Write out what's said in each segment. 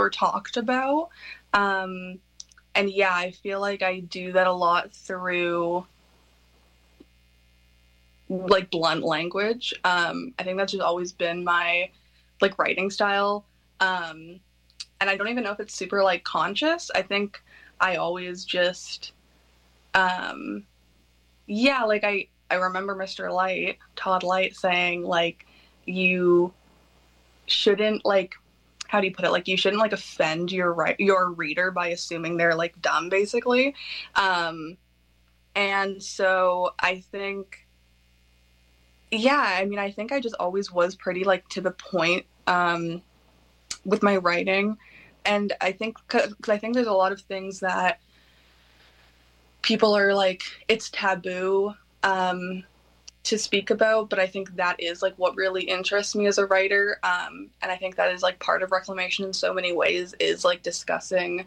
or talked about. And yeah, I feel like I do that a lot through like blunt language. I think that's just always been my like writing style. And I don't even know if it's super like conscious. I think I always just yeah, like I remember Mr. Light, Todd Light saying like you shouldn't like how do you put it? Like you shouldn't like offend your reader by assuming they're like dumb basically. And so I think yeah, I mean I think I just always was pretty like to the point with my writing. And I think cuz I think there's a lot of things that people are like it's taboo to speak about, but I think that is like what really interests me as a writer, and I think that is like part of reclamation in so many ways is like discussing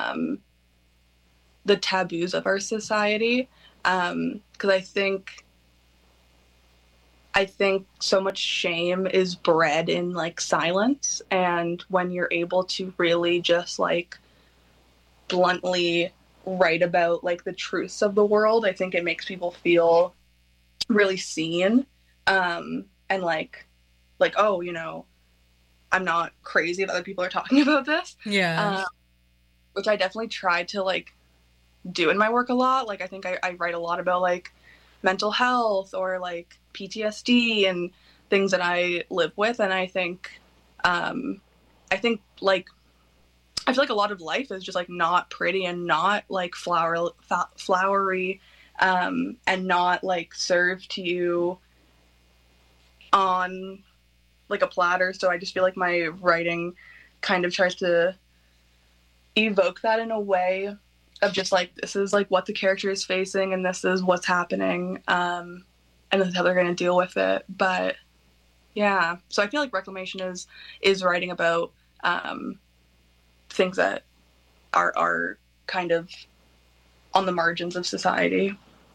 the taboos of our society, because I think so much shame is bred in like silence, and when you're able to really just like bluntly write about like the truths of the world, I think it makes people feel really seen, and like oh, you know, I'm not crazy if other people are talking about this. Yeah. Which I definitely try to like do in my work a lot. Like I think I write a lot about like mental health or like PTSD and things that I live with, and I think like I feel like a lot of life is just like not pretty and not like flowery, and not like served to you on like a platter. So I just feel like my writing kind of tries to evoke that in a way of just like this is like what the character is facing and this is what's happening, and this is how they're going to deal with it. But yeah, so I feel like reclamation is writing about things that are kind of on the margins of society.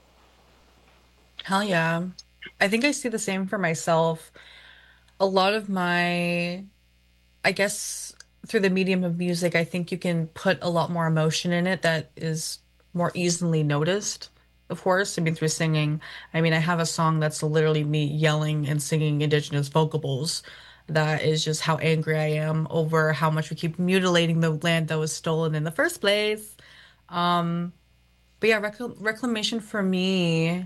Hell yeah. I think I see the same for myself. A lot of my, I guess, through the medium of music, I think you can put a lot more emotion in it that is more easily noticed, of course. I mean, through singing. I mean, I have a song that's literally me yelling and singing indigenous vocables. That is just how angry I am over how much we keep mutilating the land that was stolen in the first place. Um, but yeah, reclamation for me,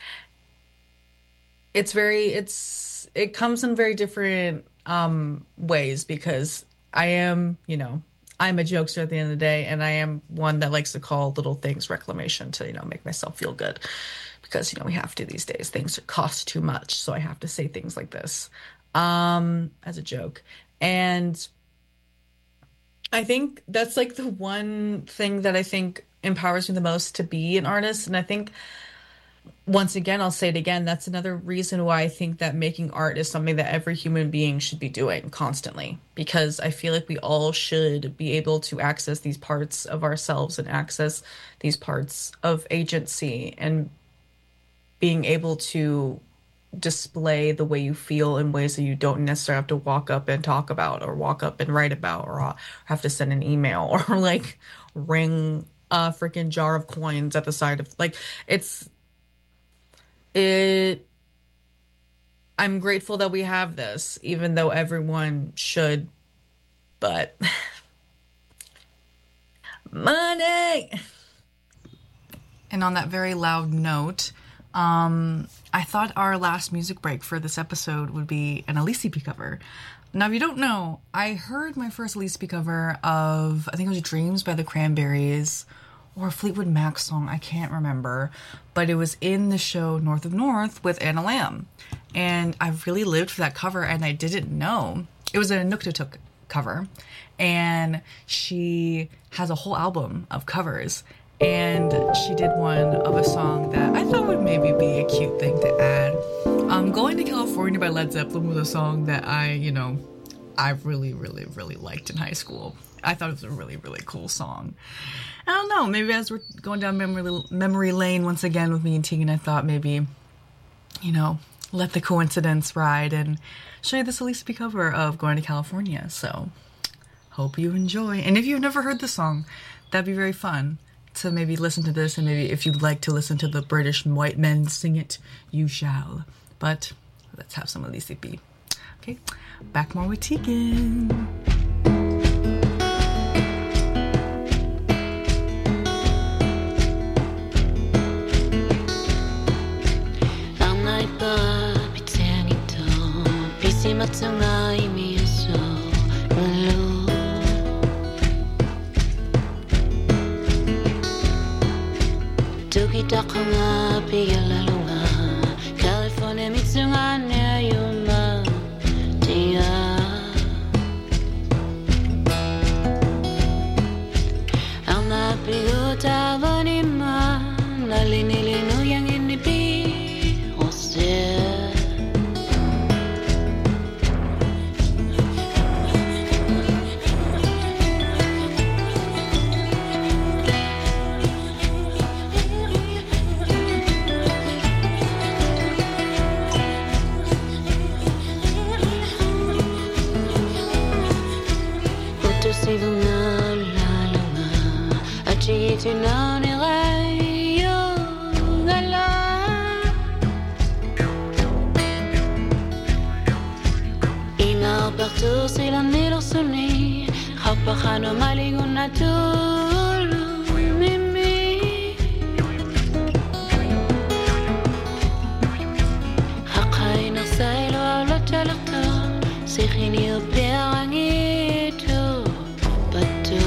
it comes in very different ways because I am, I'm a jokester at the end of the day, and I am one that likes to call little things reclamation to, make myself feel good because, we have to these days. Things cost too much, so I have to say things like this as a joke. And I think that's like the one thing that I think empowers me the most to be an artist. And I think once again, I'll say it again, that's another reason why I think that making art is something that every human being should be doing constantly. Because I feel like we all should be able to access these parts of ourselves and access these parts of agency and being able to display the way you feel in ways that you don't necessarily have to walk up and talk about or walk up and write about or have to send an email or like ring a freaking jar of coins at the side of like it I'm grateful that we have this, even though everyone should, but money. And on that very loud note, I thought our last music break for this episode would be an Alice P cover. Now, if you don't know, I heard my first Alice P cover of, I think it was Dreams by the Cranberries, or a Fleetwood Mac song, I can't remember, but it was in the show North of North with Anna Lamb. And I really lived for that cover, and I didn't know. It was a Nuktatuk cover, and she has a whole album of covers, and she did one of a song that I thought would maybe be a cute thing to add. Going to California by Led Zeppelin was a song that I really, really, really liked in high school. I thought it was a really, really cool song. I don't know, maybe as we're going down memory lane once again with me and Tegan, I thought maybe, let the coincidence ride and show you this Alice P cover of Going to California. So Hope you enjoy. And if you've never heard the song, that'd be very fun to maybe listen to this, and maybe if you'd like to listen to the British white men sing it, you shall. But let's have some Alicia B. Okay, back more with Tegan. California mitsunga ne yuma dia Ana piota vanima nalinilinu yang ini bi ose Hano malingon na tulu mimi Hakai na sailo ala talaka Sikhini o perangito Bato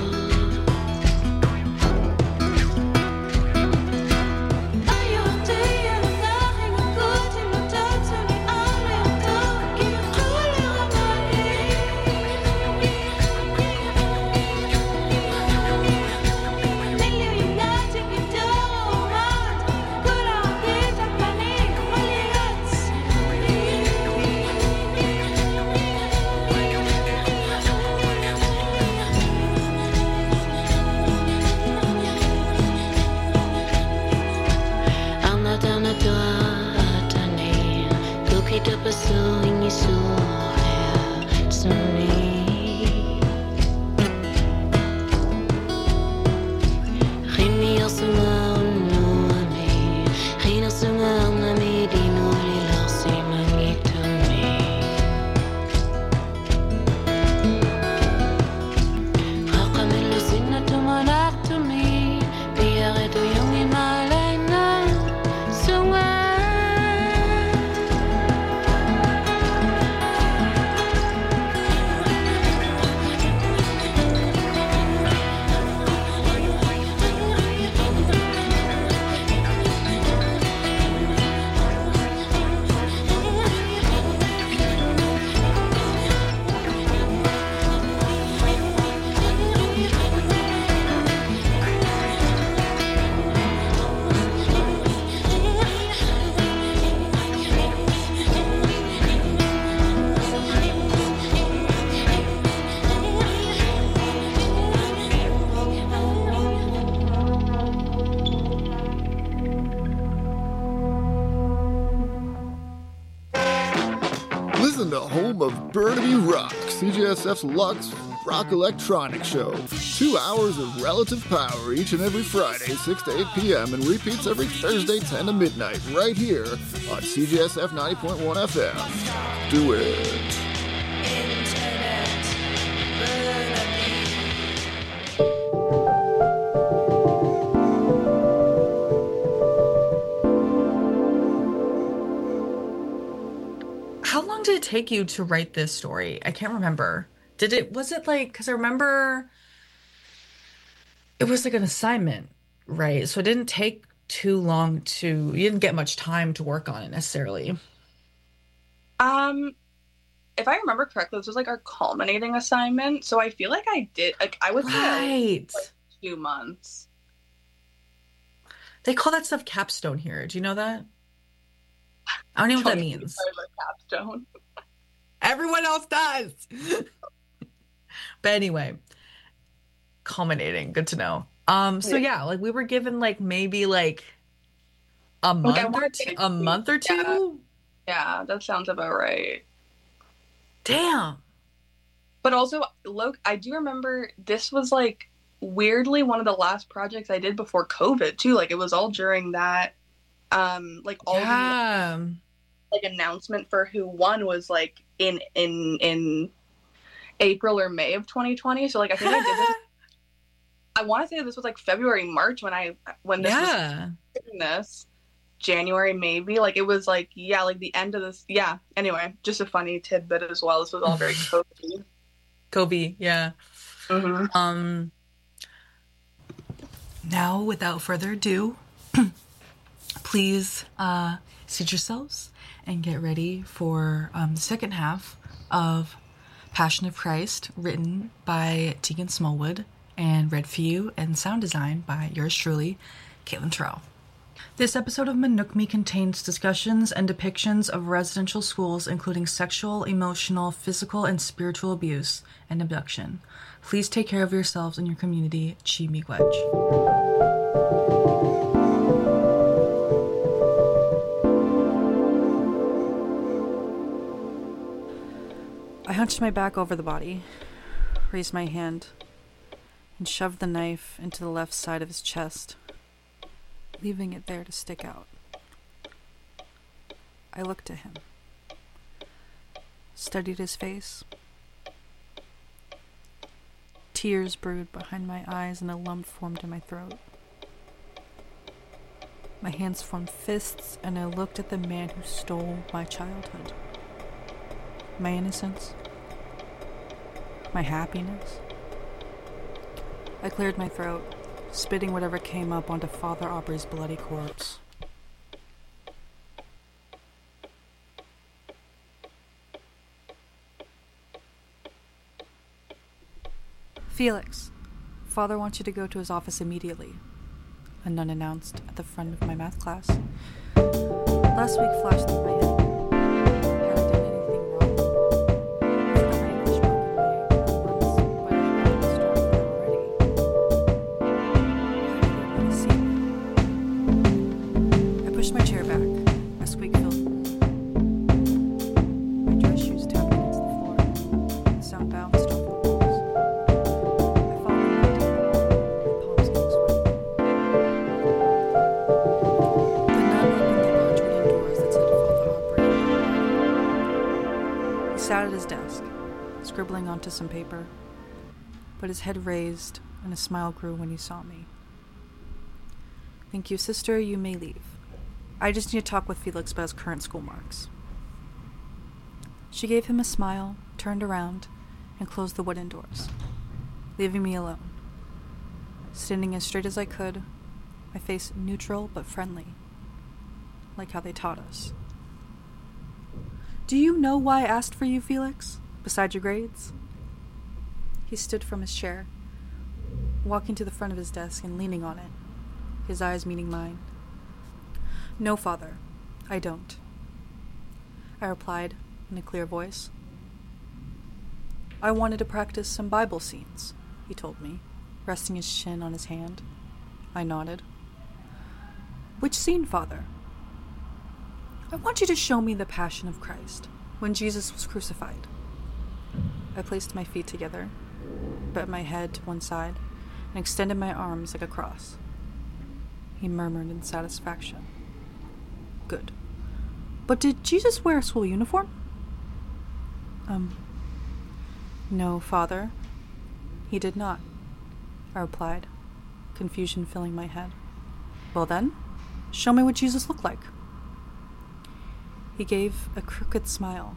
Of Burnaby Rock, CJSF's Lux Rock Electronic Show. 2 hours of relative power each and every Friday, 6 to 8 p.m. and repeats every Thursday, 10 to midnight, right here on CJSF 90.1 FM. Do it. How long did it take you to write this story? I can't remember. Was it like, because I remember it was like an assignment, right? So it didn't take too long you didn't get much time to work on it necessarily. If I remember correctly, this was like our culminating assignment. So I feel like I would say like 2 months. They call that stuff capstone here. Do you know that? I don't know what that means. Capstone. Everyone else does. But anyway, culminating. Good to know. So yeah, like we were given like maybe like a month or two. Yeah, that sounds about right. Damn. But also, look, I do remember this was like weirdly one of the last projects I did before COVID too. Like it was all during that, like all the like announcement for who won was like in April or May of 2020. So like I think I did this. I want to say this was like February, March when this was doing this. January maybe, like it was like like the end of this. Yeah. Anyway, just a funny tidbit as well. This was all very COVID, yeah. Mm-hmm. Now, without further ado, please seat yourselves and get ready for the second half of Passion of Christ, written by Tegan Smallwood and read for you and sound design by yours truly, Caitlin Terrell. This episode of Manookme contains discussions and depictions of residential schools, including sexual, emotional, physical, and spiritual abuse and abduction. Please take care of yourselves and your community. Chi miigwech. I hunched my back over the body, raised my hand, and shoved the knife into the left side of his chest, leaving it there to stick out. I looked at him, studied his face. Tears brewed behind my eyes and a lump formed in my throat. My hands formed fists, and I looked at the man who stole my childhood. My innocence. My happiness. I cleared my throat, spitting whatever came up onto Father Aubrey's bloody corpse. Felix, Father wants you to go to his office immediately, a nun announced at the front of my math class. Last week flashed through my head. Had I done anything wrong? I forgot my English book in my once, but I got this job for them already. Why did they want to see me? I pushed my chair back. A squeak filled. My dress shoes tapped against the floor. The sound bounced off the walls. I followed my deep, my palms getting sweaty. The nun opened the large wooden doors that said Father Aubrey. He sat at his desk, scribbling onto some paper, but his head raised and a smile grew when he saw me. Thank you, sister. You may leave. I just need to talk with Felix about his current school marks. She gave him a smile, turned around, and closed the wooden doors, leaving me alone. Standing as straight as I could, my face neutral but friendly, like how they taught us. Do you know why I asked for you, Felix, beside your grades? He stood from his chair, walking to the front of his desk and leaning on it, his eyes meeting mine. No, Father, I don't, I replied in a clear voice. I wanted to practice some Bible scenes, he told me, resting his chin on his hand. I nodded. Which scene, Father? I want you to show me the Passion of Christ, when Jesus was crucified. I placed my feet together, bent my head to one side, and extended my arms like a cross. He murmured in satisfaction. Good. But did Jesus wear a school uniform? No, Father. He did not, I replied, confusion filling my head. Well then, show me what Jesus looked like. He gave a crooked smile.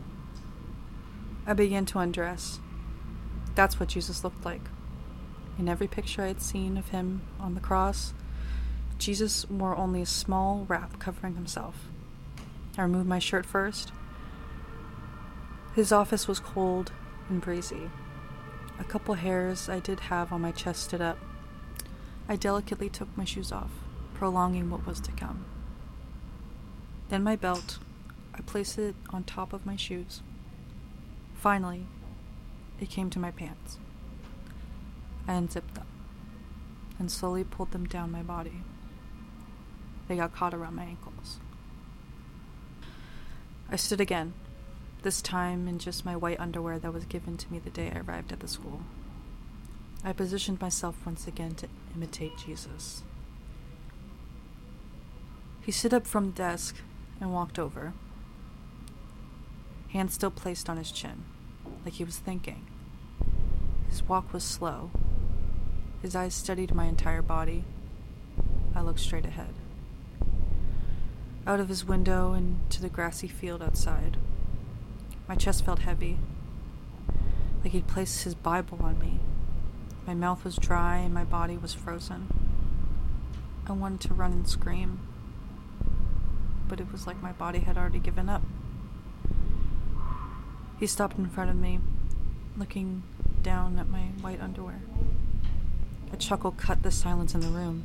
I began to undress. That's what Jesus looked like. In every picture I had seen of him on the cross, Jesus wore only a small wrap covering himself. I removed my shirt first. His office was cold and breezy. A couple hairs I did have on my chest stood up. I delicately took my shoes off, prolonging what was to come. Then my belt, I placed it on top of my shoes. Finally, it came to my pants. I unzipped them and slowly pulled them down my body. They got caught around my ankles. I stood again, this time in just my white underwear that was given to me the day I arrived at the school. I positioned myself once again to imitate Jesus. He stood up from the desk and walked over, hand still placed on his chin, like he was thinking. His walk was slow. His eyes studied my entire body. I looked straight ahead. Out of his window and to the grassy field outside. My chest felt heavy, like he'd placed his Bible on me. My mouth was dry and my body was frozen. I wanted to run and scream, but it was like my body had already given up. He stopped in front of me, looking down at my white underwear. A chuckle cut the silence in the room.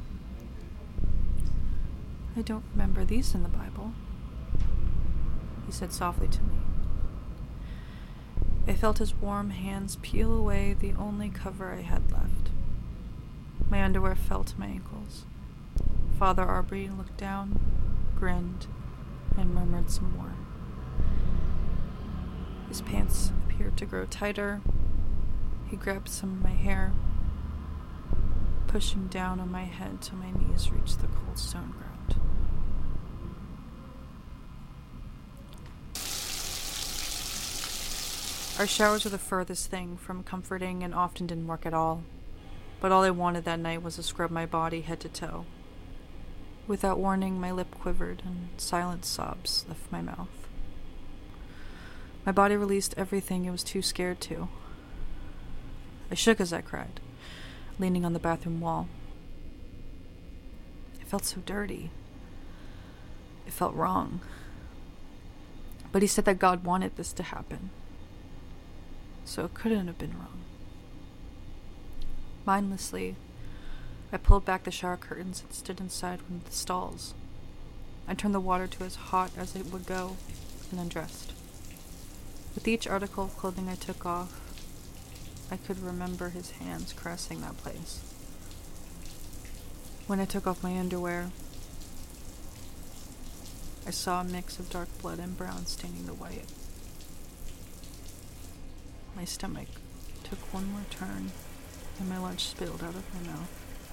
"I don't remember these in the Bible," he said softly to me. I felt his warm hands peel away the only cover I had left. My underwear fell to my ankles. Father Aubrey looked down, grinned, and murmured some more. His pants appeared to grow tighter. He grabbed some of my hair, pushing down on my head till my knees reached the cold stone ground. Our showers were the furthest thing from comforting and often didn't work at all, but all I wanted that night was to scrub my body head to toe. Without warning, my lip quivered and silent sobs left my mouth. My body released everything it was too scared to. I shook as I cried, leaning on the bathroom wall. It felt so dirty. It felt wrong. But he said that God wanted this to happen, so it couldn't have been wrong. Mindlessly, I pulled back the shower curtains and stood inside one of the stalls. I turned the water to as hot as it would go and undressed. With each article of clothing I took off, I could remember his hands caressing that place. When I took off my underwear, I saw a mix of dark blood and brown staining the white. My stomach took one more turn, and my lunch spilled out of my mouth.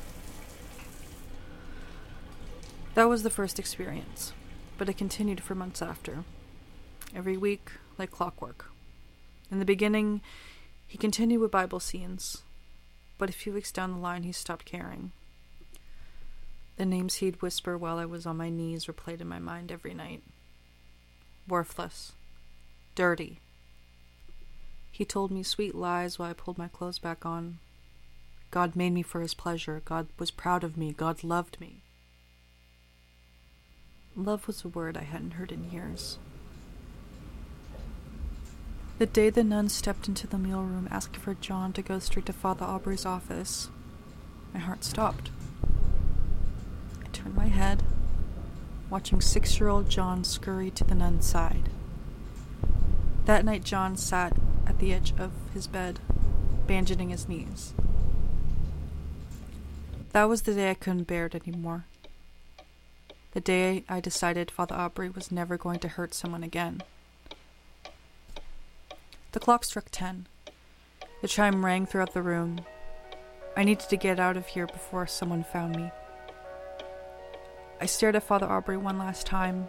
That was the first experience, but it continued for months after. Every week, like clockwork. In the beginning, he continued with Bible scenes, but a few weeks down the line, he stopped caring. The names he'd whisper while I was on my knees replayed in my mind every night. Worthless. Dirty. He told me sweet lies while I pulled my clothes back on. God made me for his pleasure. God was proud of me. God loved me. Love was a word I hadn't heard in years. The day the nun stepped into the mealroom asking for John to go straight to Father Aubrey's office, my heart stopped. I turned my head, watching 6-year-old John scurry to the nun's side. That night, John sat at the edge of his bed, bandaging his knees. That was the day I couldn't bear it anymore. The day I decided Father Aubrey was never going to hurt someone again. The clock struck 10. The chime rang throughout the room. I needed to get out of here before someone found me. I stared at Father Aubrey one last time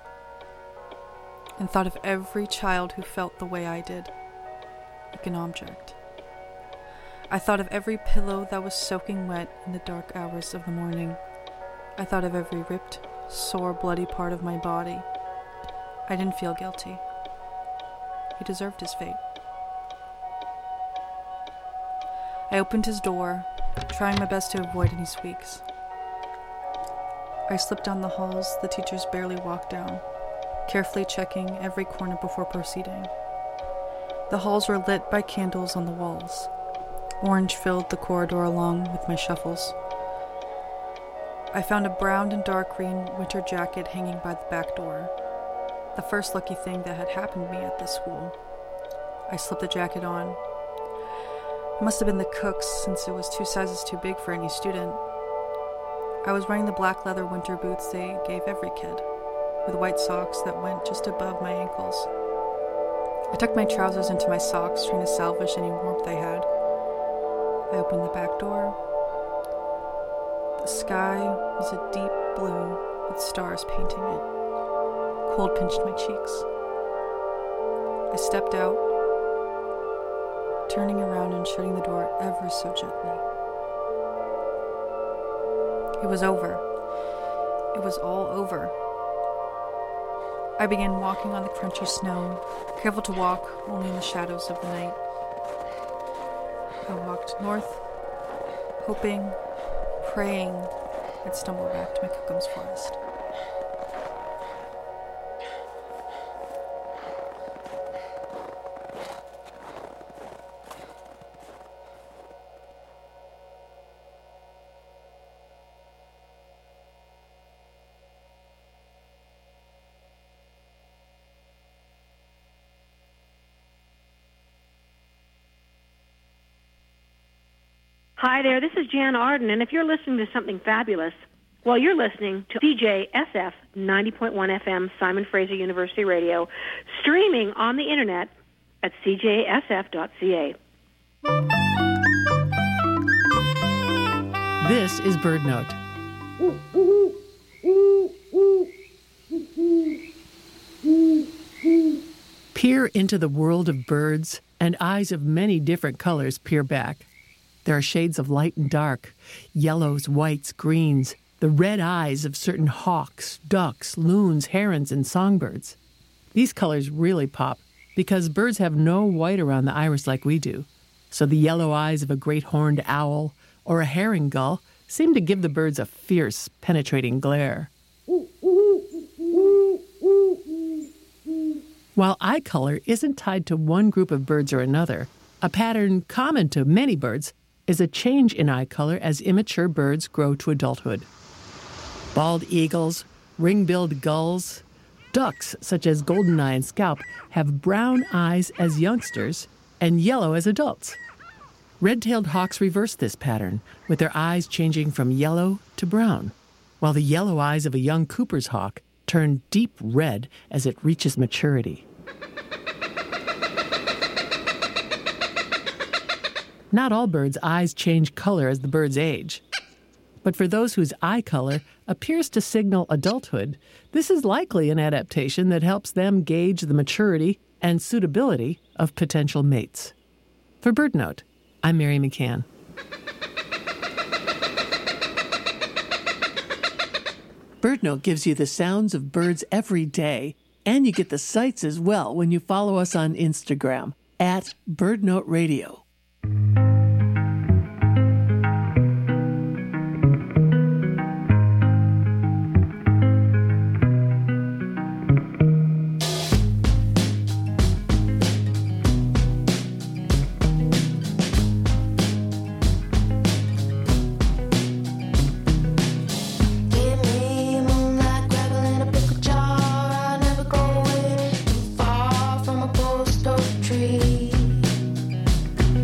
and thought of every child who felt the way I did, like an object. I thought of every pillow that was soaking wet in the dark hours of the morning. I thought of every ripped, sore, bloody part of my body. I didn't feel guilty. He deserved his fate. I opened his door, trying my best to avoid any squeaks. I slipped down the halls the teachers barely walked down, carefully checking every corner before proceeding. The halls were lit by candles on the walls. Orange filled the corridor along with my shuffles. I found a brown and dark green winter jacket hanging by the back door. The first lucky thing that had happened to me at this school. I slipped the jacket on. It must have been the cook's, since it was 2 sizes too big for any student. I was wearing the black leather winter boots they gave every kid, with white socks that went just above my ankles. I tucked my trousers into my socks, trying to salvage any warmth I had. I opened the back door. The sky was a deep blue with stars painting it. Cold pinched my cheeks. I stepped out, turning around and shutting the door ever so gently. It was over. It was all over. I began walking on the crunchy snow, careful to walk only in the shadows of the night. I walked north, hoping, praying I'd stumble back to my Cookham's forest. Hi there, this is Jan Arden, and if you're listening to something fabulous, well, you're listening to CJSF 90.1 FM, Simon Fraser University Radio, streaming on the internet at cjsf.ca. This is BirdNote. Peer into the world of birds, and eyes of many different colors peer back. There are shades of light and dark, yellows, whites, greens, the red eyes of certain hawks, ducks, loons, herons, and songbirds. These colors really pop because birds have no white around the iris like we do. So the yellow eyes of a great horned owl or a herring gull seem to give the birds a fierce, penetrating glare. While eye color isn't tied to one group of birds or another, a pattern common to many birds is a change in eye color as immature birds grow to adulthood. Bald eagles, ring-billed gulls, ducks such as goldeneye and scaup have brown eyes as youngsters and yellow as adults. Red-tailed hawks reverse this pattern, with their eyes changing from yellow to brown, while the yellow eyes of a young Cooper's hawk turn deep red as it reaches maturity. Not all birds' eyes change color as the birds age. But for those whose eye color appears to signal adulthood, this is likely an adaptation that helps them gauge the maturity and suitability of potential mates. For BirdNote, I'm Mary McCann. BirdNote gives you the sounds of birds every day, and you get the sights as well when you follow us on Instagram at BirdNote Radio. Tree.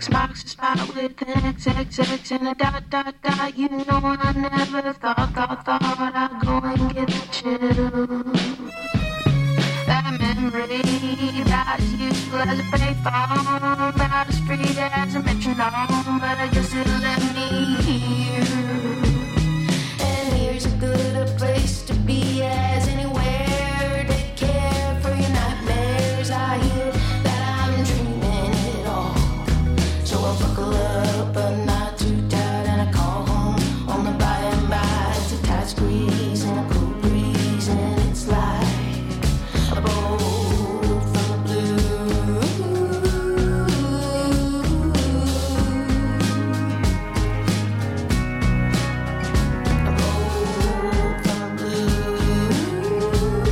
X marks the spot with an XXX and a dot dot dot. You know I never thought I'd go and get the chills. That memory about as useful as a payphone, about as free as a metronome, but I guess it let me hear. And here's a good place to be as anywhere. Take care for your nightmares. I hear that I'm dreaming it all, so I buckle up but not too tight, and I call home on the by and by. It's a tight squeeze and a cool breeze, and it's like a bolt from the blue. A bolt from the blue.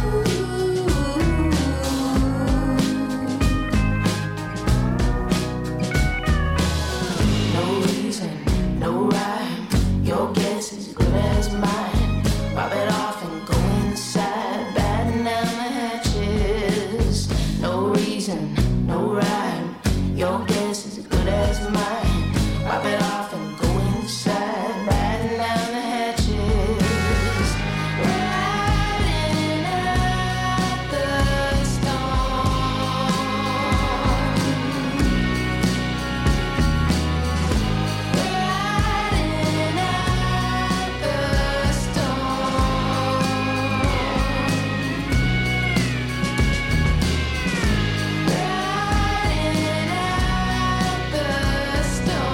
No reason, no rhyme. Your guess is as good as mine. Pop it off and go inside, batten down the hatches. No reason, no rhyme. Your guess is as good as mine. Pop it off and go inside, batten down the hatches. Riding out the storm. Riding out the storm. Riding out the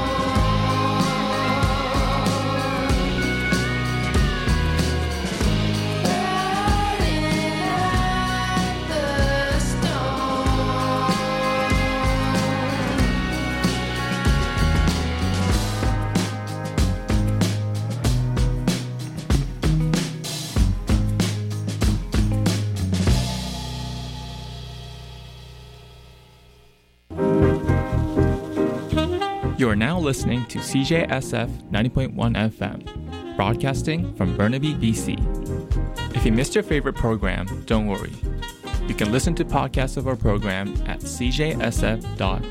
You are now listening to CJSF 90.1 FM, broadcasting from Burnaby, BC. If you missed your favorite program, don't worry. You can listen to podcasts of our program at cjsf.ca.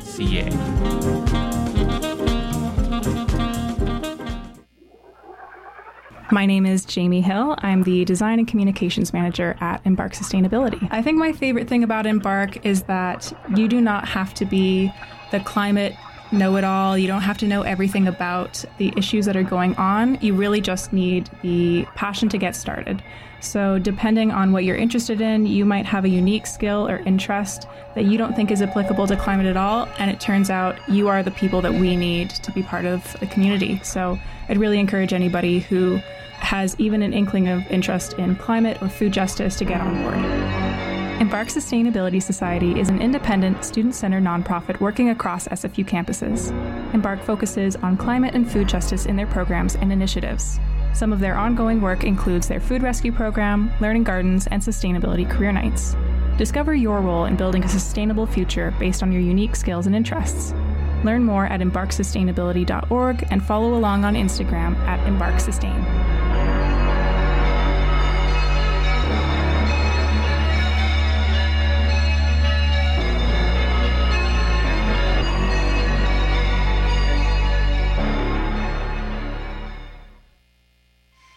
My name is Jamie Hill. I'm the Design and Communications Manager at Embark Sustainability. I think my favorite thing about Embark is that you do not have to be the climate know-it-all. You don't have to know everything about the issues that are going on. You really just need the passion to get started. So depending on what you're interested in, you might have a unique skill or interest that you don't think is applicable to climate at all, and it turns out you are the people that we need to be part of the community. So I'd really encourage anybody who has even an inkling of interest in climate or food justice to get on board. Embark Sustainability Society is an independent, student-centered nonprofit working across SFU campuses. Embark focuses on climate and food justice in their programs and initiatives. Some of their ongoing work includes their food rescue program, learning gardens, and sustainability career nights. Discover your role in building a sustainable future based on your unique skills and interests. Learn more at embarksustainability.org and follow along on Instagram at embarksustain.